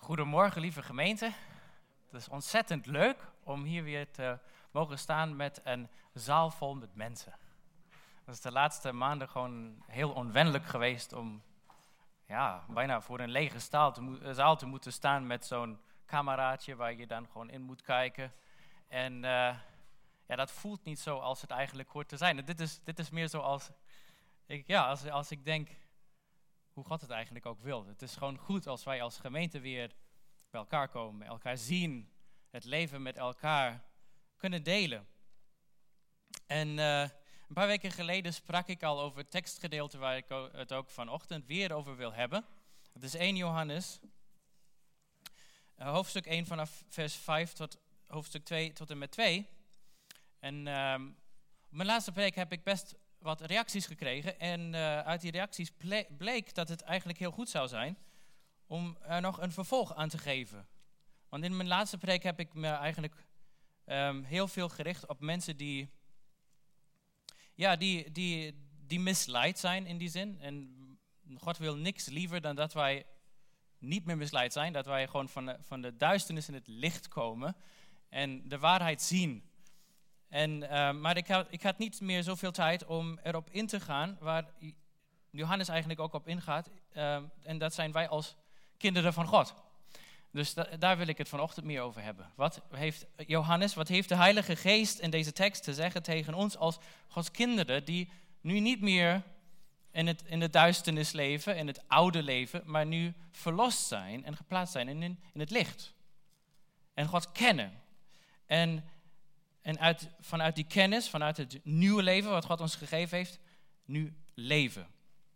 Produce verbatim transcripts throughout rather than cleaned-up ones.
Goedemorgen, lieve gemeente. Het is ontzettend leuk om hier weer te mogen staan met een zaal vol met mensen. Het is de laatste maanden gewoon heel onwennelijk geweest om ja, bijna voor een lege zaal te, mo- zaal te moeten staan met zo'n cameraatje waar je dan gewoon in moet kijken. En uh, ja, dat voelt niet zo als het eigenlijk hoort te zijn. En dit is, dit is meer zoals ik, ja, als, als ik denk hoe God het eigenlijk ook wil. Het is gewoon goed als wij als gemeente weer bij elkaar komen, elkaar zien, het leven met elkaar kunnen delen. En uh, een paar weken geleden sprak ik al over het tekstgedeelte waar ik het ook vanochtend weer over wil hebben. Het is eerste Johannes, uh, hoofdstuk één vanaf vers vijf tot hoofdstuk twee tot en met twee. En um, op mijn laatste preek heb ik best wat reacties gekregen. En uh, uit die reacties ple- bleek dat het eigenlijk heel goed zou zijn om er nog een vervolg aan te geven. Want in mijn laatste preek heb ik me eigenlijk um, heel veel gericht op mensen die, ja, die, die, die misleid zijn in die zin. En God wil niks liever dan dat wij niet meer misleid zijn. Dat wij gewoon van de, van de duisternis in het licht komen en de waarheid zien. En, uh, maar ik had, ik had niet meer zoveel tijd om erop in te gaan waar Johannes eigenlijk ook op ingaat. Uh, en dat zijn wij als kinderen van God. Dus da- daar wil ik het vanochtend meer over hebben. Wat heeft Johannes, wat heeft de Heilige Geest in deze tekst te zeggen tegen ons als Gods kinderen die nu niet meer in het, in de duisternis leven, in het oude leven, maar nu verlost zijn en geplaatst zijn in, in het licht. En God kennen. En En uit, vanuit die kennis, vanuit het nieuwe leven wat God ons gegeven heeft, nu leven.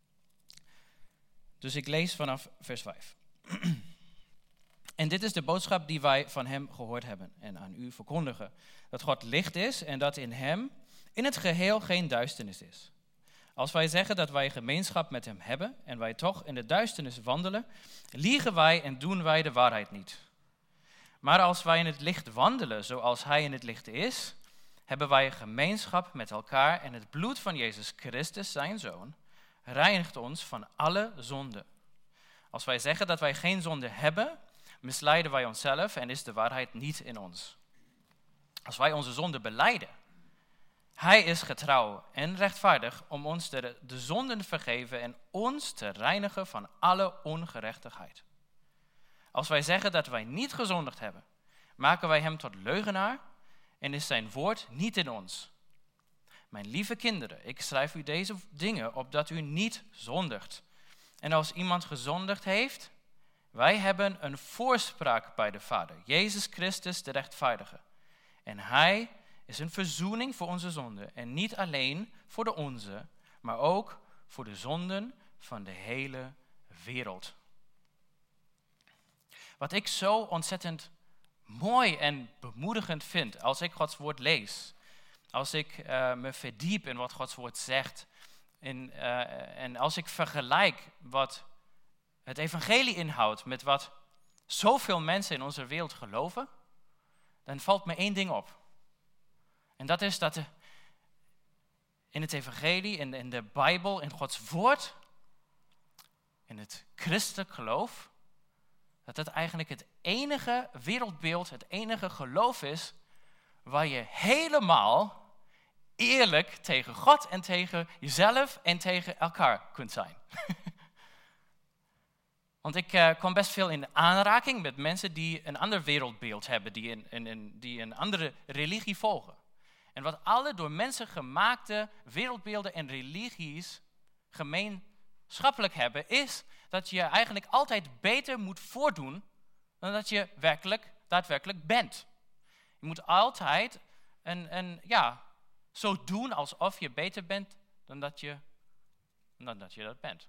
Dus ik lees vanaf vers vijf. En dit is de boodschap die wij van hem gehoord hebben en aan u verkondigen. Dat God licht is en dat in hem in het geheel geen duisternis is. Als wij zeggen dat wij gemeenschap met hem hebben en wij toch in de duisternis wandelen, liegen wij en doen wij de waarheid niet. Maar als wij in het licht wandelen zoals hij in het licht is, hebben wij gemeenschap met elkaar en het bloed van Jezus Christus, zijn Zoon, reinigt ons van alle zonde. Als wij zeggen dat wij geen zonde hebben, misleiden wij onszelf en is de waarheid niet in ons. Als wij onze zonde belijden, hij is getrouw en rechtvaardig om ons de, de zonden te vergeven en ons te reinigen van alle ongerechtigheid. Als wij zeggen dat wij niet gezondigd hebben, maken wij hem tot leugenaar en is zijn woord niet in ons. Mijn lieve kinderen, ik schrijf u deze dingen opdat u niet zondigt. En als iemand gezondigd heeft, wij hebben een voorspraak bij de Vader, Jezus Christus de rechtvaardige. En hij is een verzoening voor onze zonden en niet alleen voor de onze, maar ook voor de zonden van de hele wereld. Wat ik zo ontzettend mooi en bemoedigend vind als ik Gods woord lees. Als ik uh, me verdiep in wat Gods woord zegt. In, uh, en als ik vergelijk wat het evangelie inhoudt met wat zoveel mensen in onze wereld geloven. Dan valt me één ding op. En dat is dat de, in het evangelie, in, in de Bijbel, in Gods woord, in het christelijk geloof, dat het eigenlijk het enige wereldbeeld, het enige geloof is waar je helemaal eerlijk tegen God en tegen jezelf en tegen elkaar kunt zijn. Want ik uh, kom best veel in aanraking met mensen die een ander wereldbeeld hebben, die een, een, een, die een andere religie volgen. En wat alle door mensen gemaakte wereldbeelden en religies gemeenschappelijk hebben, is dat je eigenlijk altijd beter moet voordoen dan dat je werkelijk, daadwerkelijk bent. Je moet altijd een, een, ja, zo doen alsof je beter bent dan dat je, dan dat, je dat bent.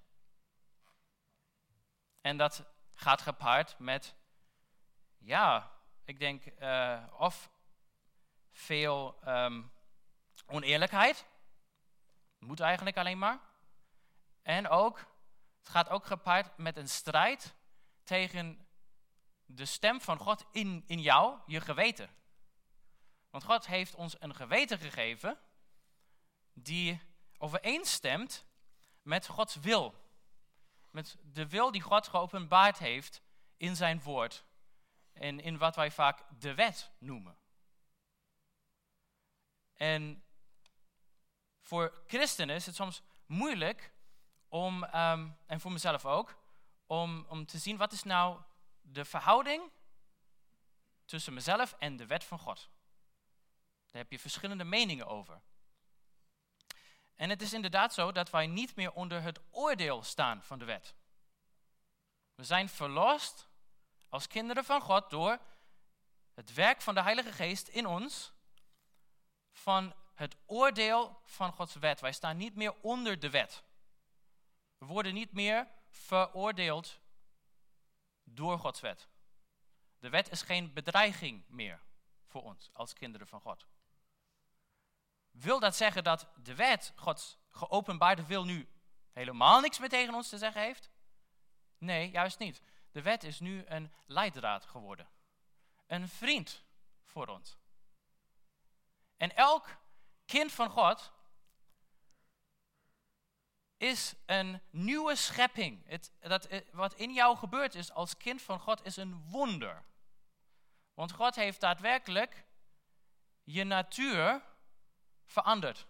En dat gaat gepaard met, ja, ik denk, uh, of veel um, oneerlijkheid. Moet eigenlijk alleen maar. En ook, het gaat ook gepaard met een strijd tegen de stem van God in, in jou, je geweten. Want God heeft ons een geweten gegeven die overeenstemt met Gods wil. Met de wil die God geopenbaard heeft in zijn woord en in wat wij vaak de wet noemen. En voor christenen is het soms moeilijk om, um, en voor mezelf ook, om, om te zien wat is nou de verhouding tussen mezelf en de wet van God. Daar heb je verschillende meningen over. En het is inderdaad zo dat wij niet meer onder het oordeel staan van de wet. We zijn verlost als kinderen van God door het werk van de Heilige Geest in ons van het oordeel van Gods wet. Wij staan niet meer onder de wet. We worden niet meer veroordeeld door Gods wet. De wet is geen bedreiging meer voor ons als kinderen van God. Wil dat zeggen dat de wet, Gods geopenbaarde wil, nu helemaal niks meer tegen ons te zeggen heeft? Nee, juist niet. De wet is nu een leidraad geworden. Een vriend voor ons. En elk kind van God is een nieuwe schepping. Het, dat, wat in jou gebeurd is als kind van God is een wonder. Want God heeft daadwerkelijk je natuur veranderd.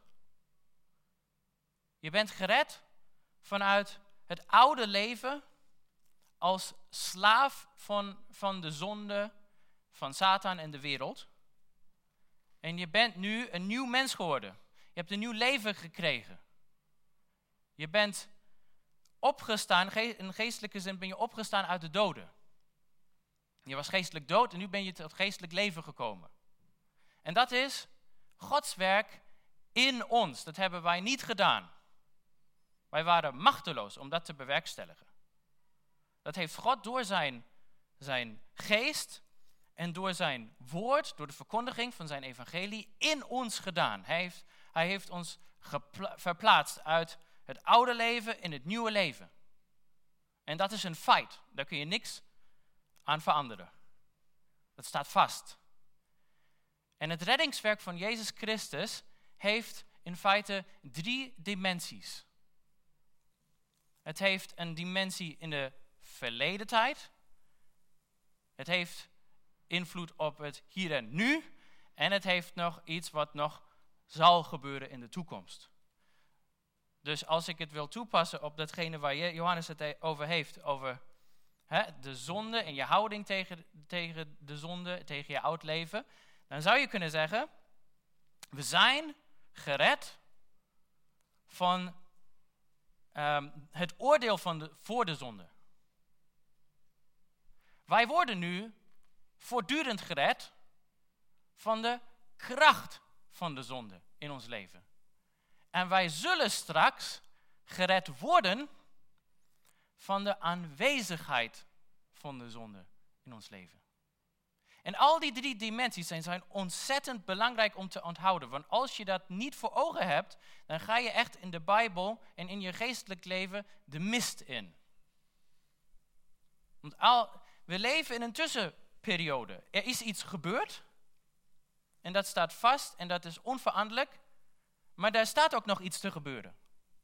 Je bent gered vanuit het oude leven als slaaf van, van de zonde, van Satan en de wereld. En je bent nu een nieuw mens geworden. Je hebt een nieuw leven gekregen. Je bent opgestaan, in geestelijke zin ben je opgestaan uit de doden. Je was geestelijk dood en nu ben je tot geestelijk leven gekomen. En dat is Gods werk in ons. Dat hebben wij niet gedaan. Wij waren machteloos om dat te bewerkstelligen. Dat heeft God door zijn, zijn geest en door zijn woord, door de verkondiging van zijn evangelie in ons gedaan. Hij heeft, hij heeft ons gepla- verplaatst uit het oude leven in het nieuwe leven. En dat is een feit. Daar kun je niks aan veranderen. Dat staat vast. En het reddingswerk van Jezus Christus heeft in feite drie dimensies. Het heeft een dimensie in de verleden tijd. Het heeft invloed op het hier en nu. En het heeft nog iets wat nog zal gebeuren in de toekomst. Dus als ik het wil toepassen op datgene waar Johannes het over heeft, over hè, de zonde en je houding tegen, tegen de zonde, tegen je oud leven, dan zou je kunnen zeggen, we zijn gered van um, het oordeel van de, voor de zonde. Wij worden nu voortdurend gered van de kracht van de zonde in ons leven. En wij zullen straks gered worden van de aanwezigheid van de zonde in ons leven. En al die drie dimensies zijn, zijn ontzettend belangrijk om te onthouden. Want als je dat niet voor ogen hebt, dan ga je echt in de Bijbel en in je geestelijk leven de mist in. Want al, we leven in een tussenperiode. Er is iets gebeurd en dat staat vast en dat is onveranderlijk. Maar daar staat ook nog iets te gebeuren.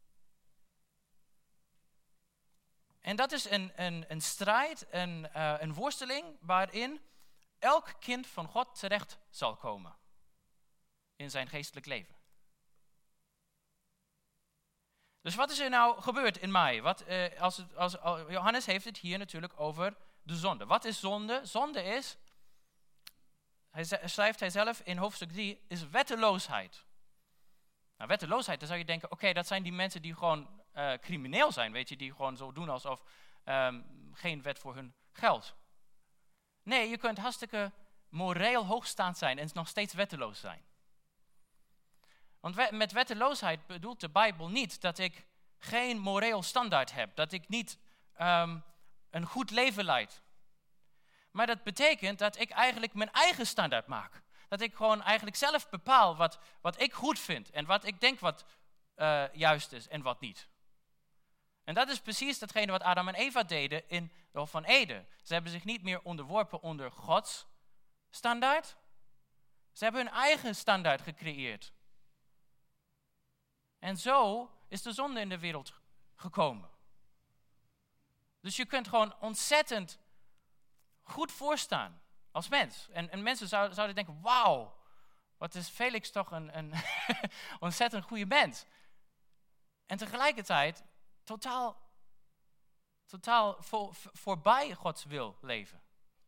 En dat is een, een, een strijd, een, uh, een worsteling waarin elk kind van God terecht zal komen in zijn geestelijk leven. Dus wat is er nou gebeurd in mij? Wat, uh, als het, als, als, Johannes heeft het hier natuurlijk over de zonde. Wat is zonde? Zonde is, hij schrijft hij zelf in hoofdstuk drie, is wetteloosheid. Nou, wetteloosheid, dan zou je denken, oké, okay, dat zijn die mensen die gewoon uh, crimineel zijn, weet je, die gewoon zo doen alsof um, geen wet voor hun geldt. Nee, je kunt hartstikke moreel hoogstaand zijn en nog steeds wetteloos zijn. Want we, met wetteloosheid bedoelt de Bijbel niet dat ik geen moreel standaard heb, dat ik niet um, een goed leven leid. Maar dat betekent dat ik eigenlijk mijn eigen standaard maak. Dat ik gewoon eigenlijk zelf bepaal wat, wat ik goed vind en wat ik denk wat uh, juist is en wat niet. En dat is precies datgene wat Adam en Eva deden in de Hof van Eden. Ze hebben zich niet meer onderworpen onder Gods standaard. Ze hebben hun eigen standaard gecreëerd. En zo is de zonde in de wereld gekomen. Dus je kunt gewoon ontzettend goed voorstaan als mens. En, en mensen zouden, zouden denken, wauw, wat is Felix toch een, een ontzettend goede mens. En tegelijkertijd totaal, totaal voor, voorbij Gods wil leven.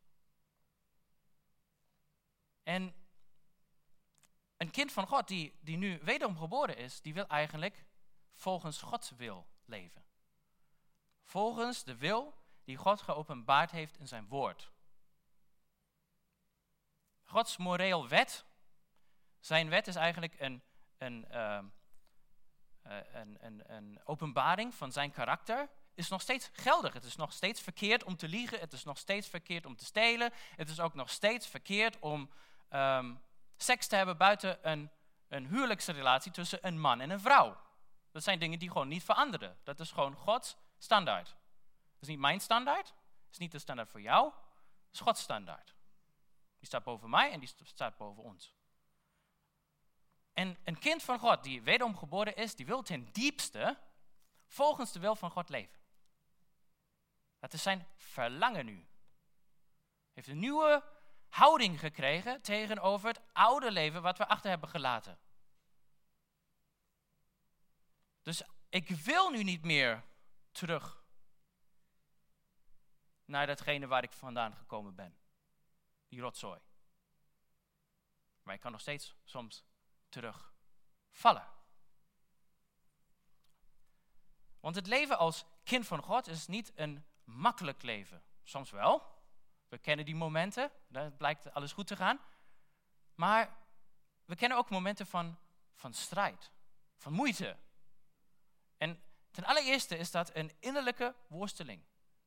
En een kind van God die, die nu wederom geboren is, die wil eigenlijk volgens Gods wil leven. Volgens de wil die God geopenbaard heeft in zijn woord. Gods moreel wet, zijn wet is eigenlijk een, een, uh, uh, een, een, een openbaring van zijn karakter, is nog steeds geldig. Het is nog steeds verkeerd om te liegen, het is nog steeds verkeerd om te stelen, het is ook nog steeds verkeerd om um, seks te hebben buiten een, een huwelijksrelatie tussen een man en een vrouw. Dat zijn dingen die gewoon niet veranderen. Dat is gewoon Gods standaard. Dat is niet mijn standaard, dat is niet de standaard voor jou, dat is Gods standaard. Die staat boven mij en die staat boven ons. En een kind van God die wederom geboren is, die wil ten diepste volgens de wil van God leven. Dat is zijn verlangen nu. Hij heeft een nieuwe houding gekregen tegenover het oude leven wat we achter hebben gelaten. Dus ik wil nu niet meer terug naar datgene waar ik vandaan gekomen ben. Die rotzooi. Maar ik kan nog steeds soms terugvallen. Want het leven als kind van God is niet een makkelijk leven. Soms wel. We kennen die momenten. Dan blijkt alles goed te gaan. Maar we kennen ook momenten van, van strijd. Van moeite. En ten allereerste is dat een innerlijke worsteling.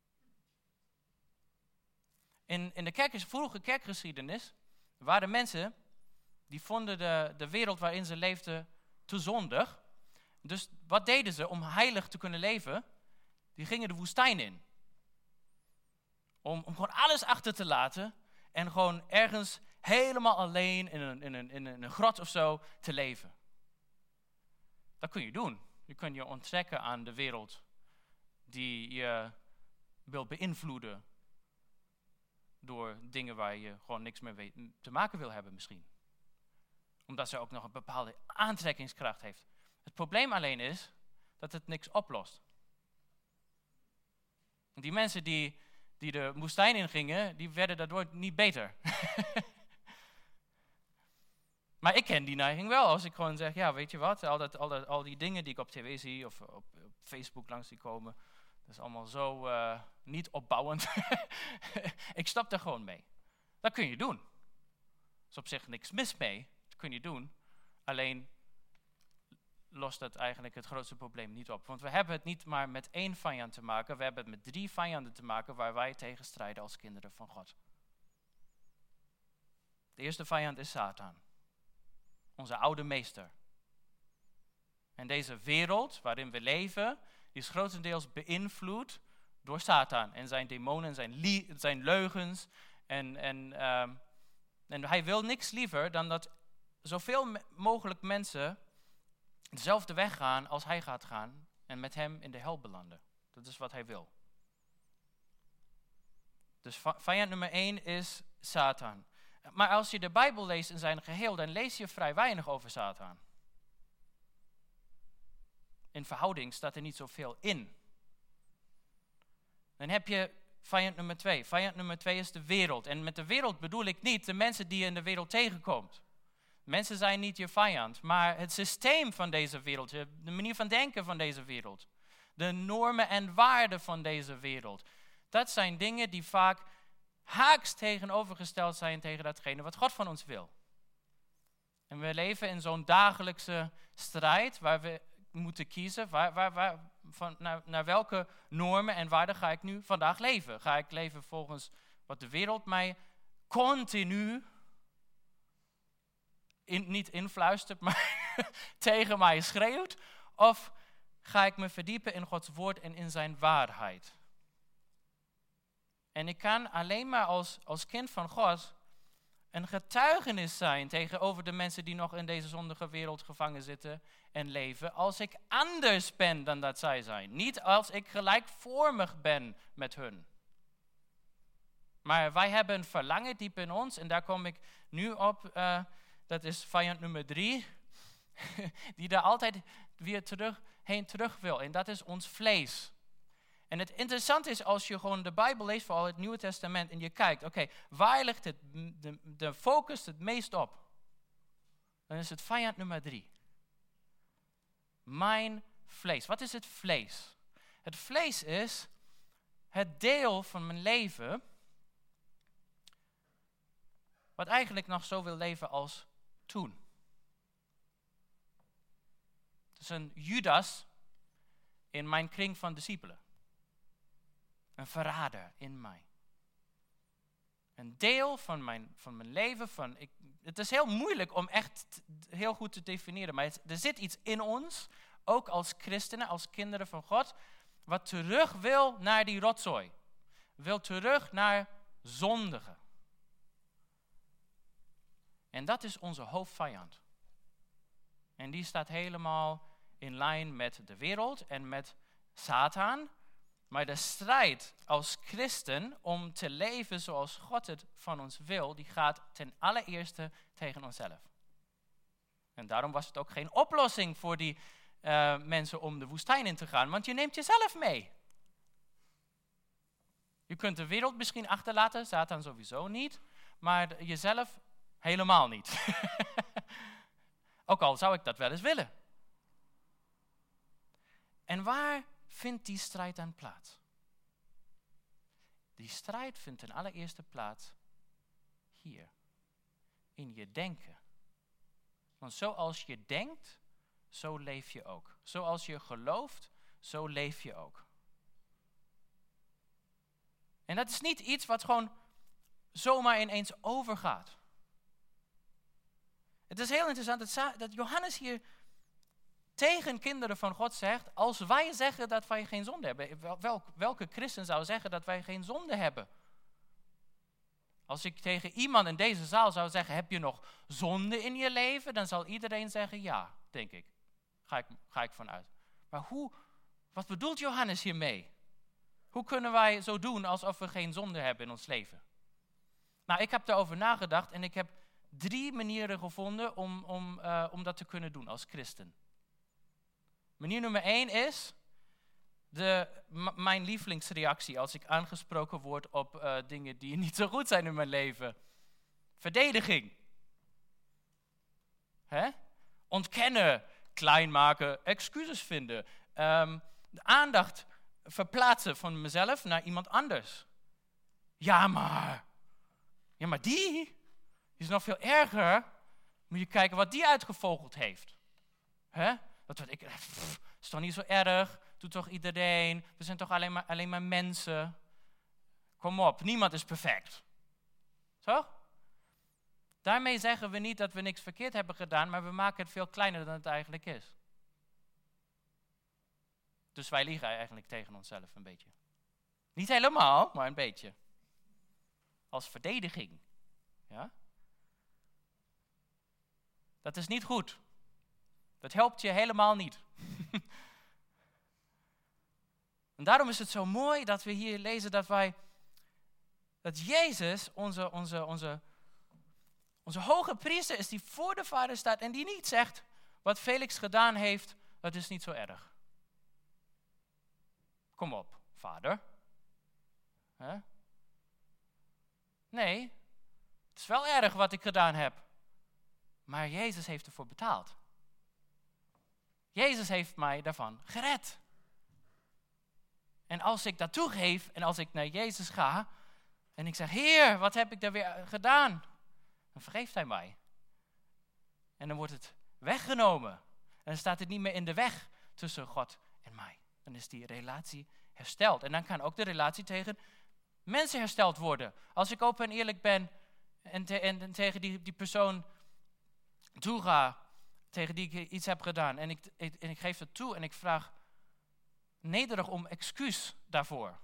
In, in de kerk, vroege kerkgeschiedenis waren mensen die vonden de, de wereld waarin ze leefden te zondig. Dus wat deden ze om heilig te kunnen leven? Die gingen de woestijn in. Om, om gewoon alles achter te laten en gewoon ergens helemaal alleen in een, in, een, in een grot of zo te leven. Dat kun je doen. Je kunt je onttrekken aan de wereld die je wil beïnvloeden door dingen waar je gewoon niks meer te maken wil hebben misschien. Omdat ze ook nog een bepaalde aantrekkingskracht heeft. Het probleem alleen is dat het niks oplost. Die mensen die, die de woestijn ingingen, die werden daardoor niet beter. Maar ik ken die neiging wel. Als ik gewoon zeg, ja weet je wat, al, dat, al, dat, al die dingen die ik op tv zie of op, op Facebook langs die komen, dat is allemaal zo uh, niet opbouwend. Ik stap daar gewoon mee. Dat kun je doen. Er is op zich niks mis mee. Dat kun je doen. Alleen lost dat eigenlijk het grootste probleem niet op. Want we hebben het niet maar met één vijand te maken. We hebben het met drie vijanden te maken waar wij tegen strijden als kinderen van God. De eerste vijand is Satan. Onze oude meester. En deze wereld waarin we leven, die is grotendeels beïnvloed door Satan en zijn demonen, zijn, lie- zijn leugens. En, en, um, en hij wil niks liever dan dat zoveel me- mogelijk mensen dezelfde weg gaan als hij gaat gaan en met hem in de hel belanden. Dat is wat hij wil. Dus vijand nummer één is Satan. Maar als je de Bijbel leest in zijn geheel, dan lees je vrij weinig over Satan. In verhouding staat er niet zoveel in. Dan heb je vijand nummer twee. Vijand nummer twee is de wereld. En met de wereld bedoel ik niet de mensen die je in de wereld tegenkomt. Mensen zijn niet je vijand, maar het systeem van deze wereld, de manier van denken van deze wereld, de normen en waarden van deze wereld. Dat zijn dingen die vaak haaks tegenovergesteld zijn tegen datgene wat God van ons wil. En we leven in zo'n dagelijkse strijd waar we moeten kiezen, waar, waar, waar, van, naar, naar welke normen en waarden ga ik nu vandaag leven? Ga ik leven volgens wat de wereld mij continu, in, niet influistert, maar tegen mij schreeuwt? Of ga ik me verdiepen in Gods woord en in zijn waarheid? En ik kan alleen maar als, als kind van God een getuigenis zijn tegenover de mensen die nog in deze zondige wereld gevangen zitten en leven, als ik anders ben dan dat zij zijn. Niet als ik gelijkvormig ben met hun. Maar wij hebben een verlangen diep in ons. En daar kom ik nu op. Uh, dat is vijand nummer drie. Die daar altijd weer terug, heen terug wil. En dat is ons vlees. En het interessante is als je gewoon de Bijbel leest, vooral het Nieuwe Testament. En je kijkt, oké, okay, waar ligt het, de, de focus het meest op? Dan is het vijand nummer drie. Mijn vlees. Wat is het vlees? Het vlees is het deel van mijn leven wat eigenlijk nog zo wil leven als toen. Het is een Judas in mijn kring van discipelen. Een verrader in mij. Een deel van mijn, van mijn leven. Van ik, het is heel moeilijk om echt t, heel goed te definiëren. Maar het, er zit iets in ons, ook als christenen, als kinderen van God, wat terug wil naar die rotzooi. Wil terug naar zondigen. En dat is onze hoofdvijand. En die staat helemaal in lijn met de wereld en met Satan. Maar de strijd als christen om te leven zoals God het van ons wil, die gaat ten allereerste tegen onszelf. En daarom was het ook geen oplossing voor die uh, mensen om de woestijn in te gaan, want je neemt jezelf mee. Je kunt de wereld misschien achterlaten, Satan sowieso niet, maar jezelf helemaal niet. Ook al zou ik dat wel eens willen. En waar vindt die strijd dan plaats? Die strijd vindt in allereerste plaats hier. In je denken. Want zoals je denkt, zo leef je ook. Zoals je gelooft, zo leef je ook. En dat is niet iets wat gewoon zomaar ineens overgaat. Het is heel interessant dat, dat Johannes hier tegen kinderen van God zegt, als wij zeggen dat wij geen zonde hebben. Welk, welke christen zou zeggen dat wij geen zonde hebben? Als ik tegen iemand in deze zaal zou zeggen, heb je nog zonde in je leven? Dan zal iedereen zeggen ja, denk ik. Ga ik, ga ik vanuit. Maar hoe, wat bedoelt Johannes hiermee? Hoe kunnen wij zo doen alsof we geen zonde hebben in ons leven? Nou, ik heb daarover nagedacht en ik heb drie manieren gevonden om, om, uh, om dat te kunnen doen als christen. Manier nummer één is de, m- mijn lievelingsreactie als ik aangesproken word op uh, dingen die niet zo goed zijn in mijn leven. Verdediging. Hè? Ontkennen, klein maken, excuses vinden. Um, de aandacht verplaatsen van mezelf naar iemand anders. Ja, maar. Ja, maar die, die is nog veel erger. Moet je kijken wat die uitgevogeld heeft. Hè? Dat wat ik, pff, is toch niet zo erg? Doet toch iedereen? We zijn toch alleen maar, alleen maar mensen? Kom op, niemand is perfect. Toch? Daarmee zeggen we niet dat we niks verkeerd hebben gedaan, maar we maken het veel kleiner dan het eigenlijk is. Dus wij liegen eigenlijk tegen onszelf een beetje. Niet helemaal, maar een beetje. Als verdediging. Ja? Dat is niet goed. Dat helpt je helemaal niet. En daarom is het zo mooi dat we hier lezen dat wij, dat Jezus, onze, onze, onze, onze hoge priester is die voor de Vader staat en die niet zegt, wat Felix gedaan heeft, dat is niet zo erg. Kom op, Vader. Huh? Nee, het is wel erg wat ik gedaan heb. Maar Jezus heeft ervoor betaald. Jezus heeft mij daarvan gered. En als ik dat toegeef en als ik naar Jezus ga en ik zeg, Heer, wat heb ik daar weer gedaan? Dan vergeeft hij mij. En dan wordt het weggenomen. En dan staat het niet meer in de weg tussen God en mij. Dan is die relatie hersteld. En dan kan ook de relatie tegen mensen hersteld worden. Als ik open en eerlijk ben en, te, en, en tegen die, die persoon toega, tegen die ik iets heb gedaan. En ik, ik, en ik geef het toe en ik vraag nederig om excuus daarvoor.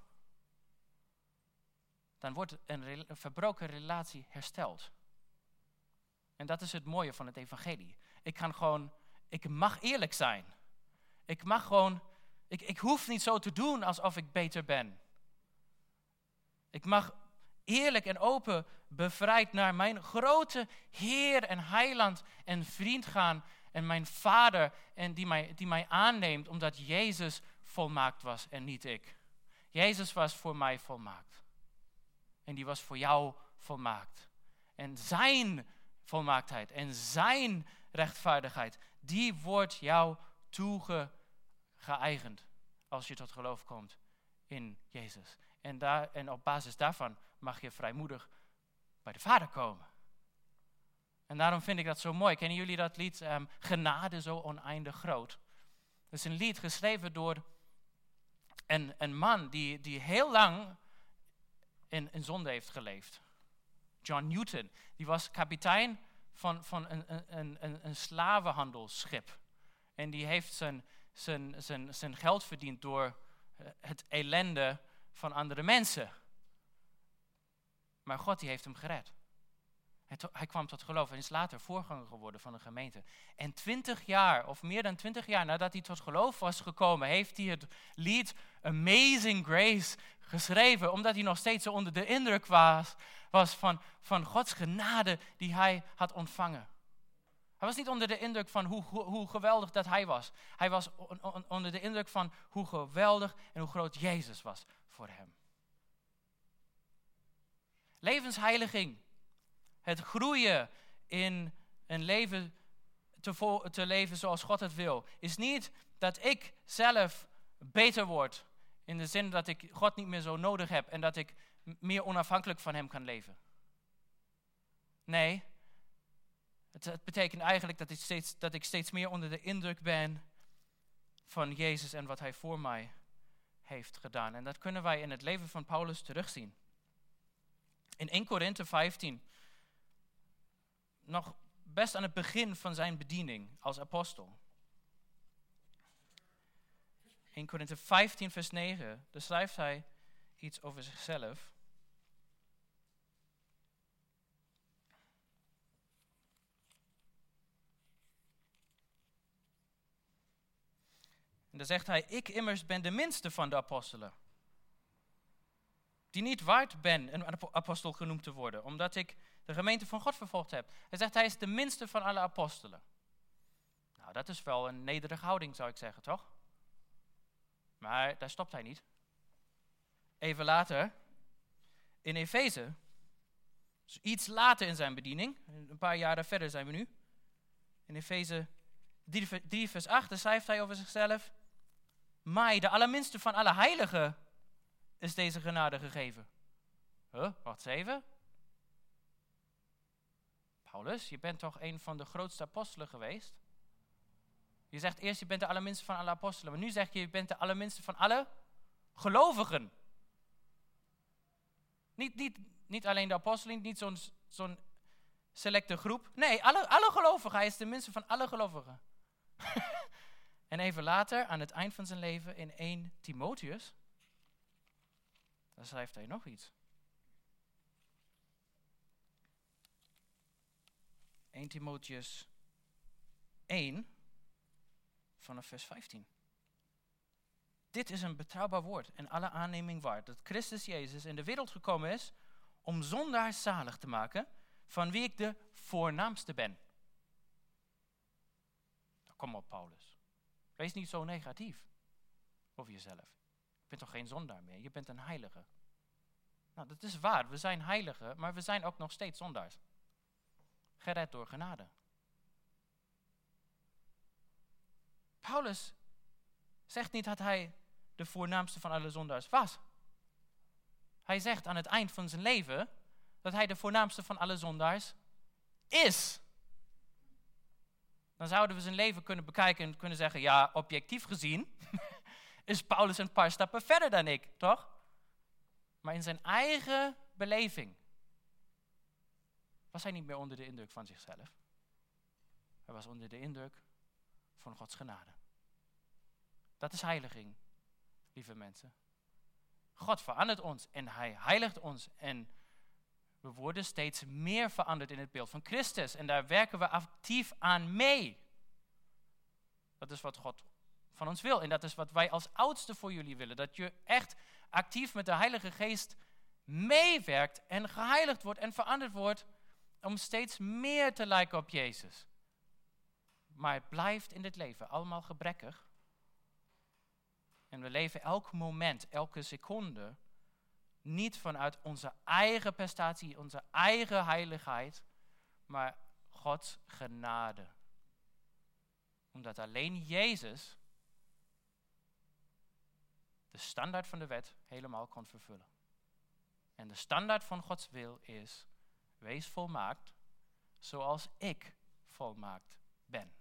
Dan wordt een, re, een verbroken relatie hersteld. En dat is het mooie van het evangelie. Ik kan gewoon, ik mag eerlijk zijn. Ik mag gewoon, ik, ik hoef niet zo te doen alsof ik beter ben. Ik mag eerlijk en open bevrijd naar mijn grote Heer en Heiland en vriend gaan. En mijn Vader en die mij, die mij aanneemt omdat Jezus volmaakt was en niet ik. Jezus was voor mij volmaakt. En die was voor jou volmaakt. En zijn volmaaktheid en zijn rechtvaardigheid, die wordt jou toegeëigend als je tot geloof komt in Jezus. En, daar, en op basis daarvan mag je vrijmoedig bij de Vader komen. En daarom vind ik dat zo mooi. Kennen jullie dat lied, um, Genade zo oneindig groot? Dat is een lied geschreven door een, een man die, die heel lang in, in zonde heeft geleefd. John Newton, die was kapitein van, van een, een, een, een slavenhandelsschip. En die heeft zijn, zijn, zijn, zijn geld verdiend door het ellende van andere mensen. Maar God die heeft hem gered. Hij, to, hij kwam tot geloof en is later voorganger geworden van de gemeente. En twintig jaar, of meer dan twintig jaar nadat hij tot geloof was gekomen, heeft hij het lied Amazing Grace geschreven. Omdat hij nog steeds zo onder de indruk was, was van, van Gods genade die hij had ontvangen. Hij was niet onder de indruk van hoe, hoe, hoe geweldig dat hij was. Hij was on, on, onder de indruk van hoe geweldig en hoe groot Jezus was voor hem. Levensheiliging. Het groeien in een leven te, vo- te leven zoals God het wil. Is niet dat ik zelf beter word. In de zin dat ik God niet meer zo nodig heb. En dat ik meer onafhankelijk van hem kan leven. Nee. Het, het betekent eigenlijk dat ik, steeds, dat ik steeds meer onder de indruk ben van Jezus en wat hij voor mij heeft gedaan. En dat kunnen wij in het leven van Paulus terugzien. In Eerste Korinthe vijftien, nog best aan het begin van zijn bediening als apostel. Eerste Korinthe vijftien vers negen, daar schrijft hij iets over zichzelf. En dan zegt hij, ik immers ben de minste van de apostelen. Die niet waard ben een apostel genoemd te worden, omdat ik de gemeente van God vervolgd heb. Hij zegt, hij is de minste van alle apostelen. Nou, dat is wel een nederige houding, zou ik zeggen, toch? Maar daar stopt hij niet. Even later, in Efeze, dus iets later in zijn bediening, een paar jaren verder zijn we nu. In Efeze drie vers acht, daar schrijft hij over zichzelf, mij, de allerminste van alle heiligen, is deze genade gegeven. Huh, wacht eens even. Paulus, je bent toch een van de grootste apostelen geweest? Je zegt eerst, je bent de allerminste van alle apostelen. Maar nu zeg je, je bent de allerminste van alle gelovigen. Niet, niet, niet alleen de apostelen, niet zo'n, zo'n selecte groep. Nee, alle, alle gelovigen. Hij is de minste van alle gelovigen. En even later, aan het eind van zijn leven, in Eerste Timotheus, dan schrijft hij nog iets. Eerste Timotheus één, vanaf vers vijftien. Dit is een betrouwbaar woord en alle aanneming waard, dat Christus Jezus in de wereld gekomen is om zondaars zalig te maken, van wie ik de voornaamste ben. Kom op, Paulus. Wees niet zo negatief over jezelf. Je bent toch geen zondaar meer, je bent een heilige. Nou, dat is waar, we zijn heiligen, maar we zijn ook nog steeds zondaars. Gered door genade. Paulus zegt niet dat hij de voornaamste van alle zondaars was. Hij zegt aan het eind van zijn leven dat hij de voornaamste van alle zondaars is. Dan zouden we zijn leven kunnen bekijken en kunnen zeggen, ja, objectief gezien is Paulus een paar stappen verder dan ik, toch? Maar in zijn eigen beleving was hij niet meer onder de indruk van zichzelf. Hij was onder de indruk van Gods genade. Dat is heiliging, lieve mensen. God verandert ons en hij heiligt ons. En we worden steeds meer veranderd in het beeld van Christus. En daar werken we actief aan mee. Dat is wat God van ons wil. En dat is wat wij als oudste voor jullie willen. Dat je echt actief met de Heilige Geest meewerkt en geheiligd wordt en veranderd wordt om steeds meer te lijken op Jezus. Maar het blijft in dit leven allemaal gebrekkig. En we leven elk moment, elke seconde, niet vanuit onze eigen prestatie, onze eigen heiligheid, maar Gods genade. Omdat alleen Jezus de standaard van de wet helemaal kon vervullen. En de standaard van Gods wil is, wees volmaakt, zoals ik volmaakt ben.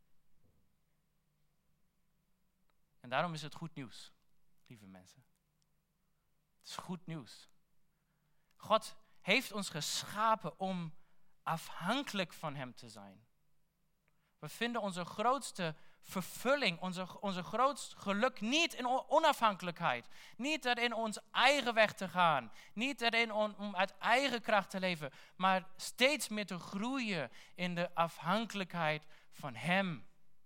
En daarom is het goed nieuws, lieve mensen. Het is goed nieuws. God heeft ons geschapen om afhankelijk van hem te zijn. We vinden onze grootste vervulling, onze, onze grootste geluk niet in onafhankelijkheid. Niet erin ons eigen weg te gaan. Niet erin om, om uit eigen kracht te leven. Maar steeds meer te groeien in de afhankelijkheid van hem.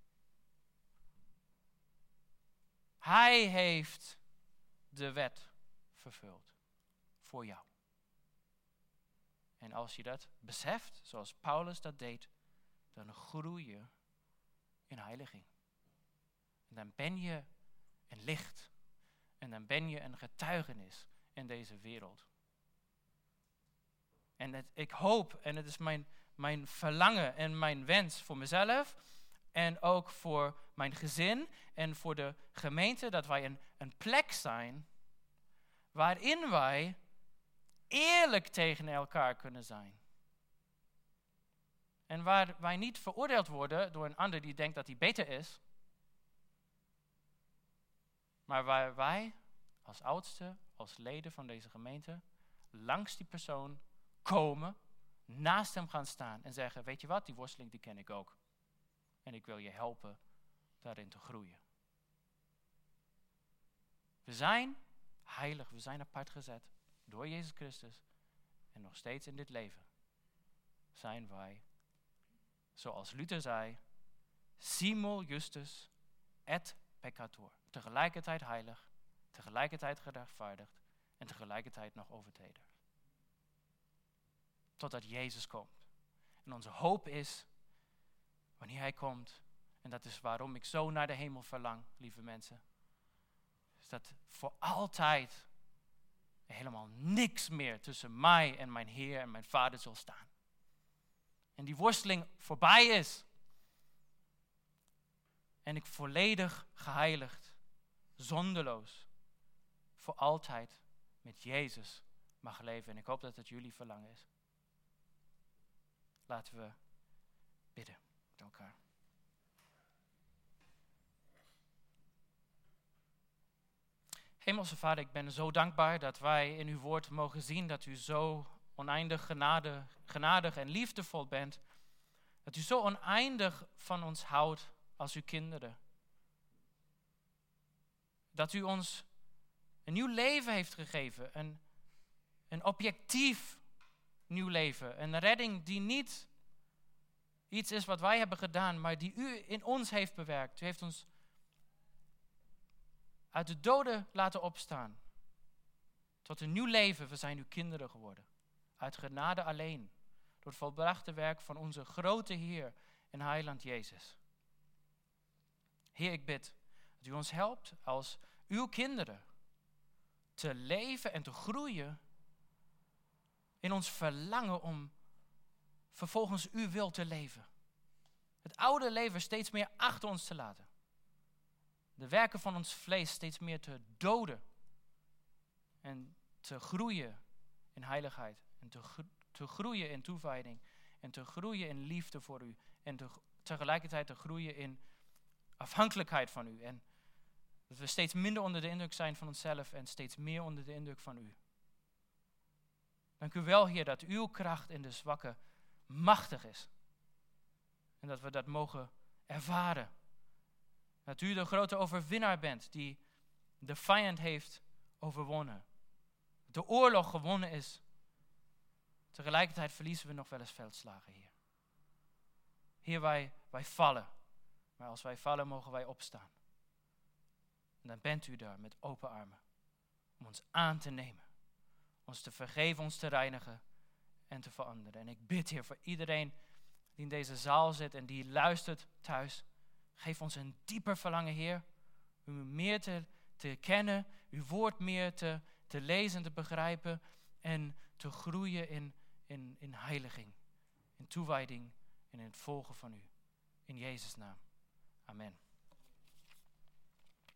Hij heeft de wet vervuld voor jou. En als je dat beseft, zoals Paulus dat deed, dan groei je in heiliging. En dan ben je een licht. En dan ben je een getuigenis in deze wereld. En het, ik hoop, en het is mijn, mijn verlangen en mijn wens voor mezelf, en ook voor mijn gezin en voor de gemeente, dat wij een, een plek zijn waarin wij eerlijk tegen elkaar kunnen zijn. En waar wij niet veroordeeld worden door een ander die denkt dat hij beter is. Maar waar wij als oudste, als leden van deze gemeente, langs die persoon komen, naast hem gaan staan en zeggen, weet je wat, die worsteling die ken ik ook. En ik wil je helpen daarin te groeien. We zijn heilig, we zijn apart gezet door Jezus Christus. En nog steeds in dit leven zijn wij, zoals Luther zei, simul justus et peccator. Tegelijkertijd heilig, tegelijkertijd gerechtvaardigd en tegelijkertijd nog overtreder. Totdat Jezus komt. En onze hoop is, wanneer hij komt, en dat is waarom ik zo naar de hemel verlang, lieve mensen, is dat voor altijd helemaal niks meer tussen mij en mijn Heer en mijn Vader zal staan. En die worsteling voorbij is. En ik volledig geheiligd, zonderloos, voor altijd met Jezus mag leven. En ik hoop dat het jullie verlangen is. Laten we bidden met elkaar. Hemelse Vader, ik ben zo dankbaar dat wij in uw woord mogen zien dat u zo oneindig genade, genadig en liefdevol bent. Dat u zo oneindig van ons houdt als uw kinderen. Dat u ons een nieuw leven heeft gegeven. Een, een objectief nieuw leven. Een redding die niet iets is wat wij hebben gedaan, maar die u in ons heeft bewerkt. U heeft ons uit de doden laten opstaan. Tot een nieuw leven, we zijn uw kinderen geworden. Uit genade alleen. Door het volbrachte werk van onze grote Heer en Heiland Jezus. Heer, ik bid dat u ons helpt als uw kinderen te leven en te groeien in ons verlangen om vervolgens uw wil te leven. Het oude leven steeds meer achter ons te laten. De werken van ons vlees steeds meer te doden. En te groeien in heiligheid. En te, gro- te groeien in toewijding. En te groeien in liefde voor u. En te, tegelijkertijd te groeien in afhankelijkheid van u. En dat we steeds minder onder de indruk zijn van onszelf. En steeds meer onder de indruk van u. Dank u wel, Heer, dat uw kracht in de zwakke machtig is. En dat we dat mogen ervaren. Dat u de grote overwinnaar bent die de vijand heeft overwonnen. De oorlog gewonnen is. Tegelijkertijd verliezen we nog wel eens veldslagen, Heer. Heer, wij, wij vallen. Maar als wij vallen, mogen wij opstaan. En dan bent u daar met open armen. Om ons aan te nemen. ons te vergeven, ons te reinigen en te veranderen. En ik bid, Heer, voor iedereen die in deze zaal zit en die luistert thuis. Geef ons een dieper verlangen, Heer, om u meer te, te kennen, uw woord meer te, te lezen, te begrijpen en te groeien in, in, in heiliging, in toewijding en in het volgen van u. In Jezus' naam. Amen.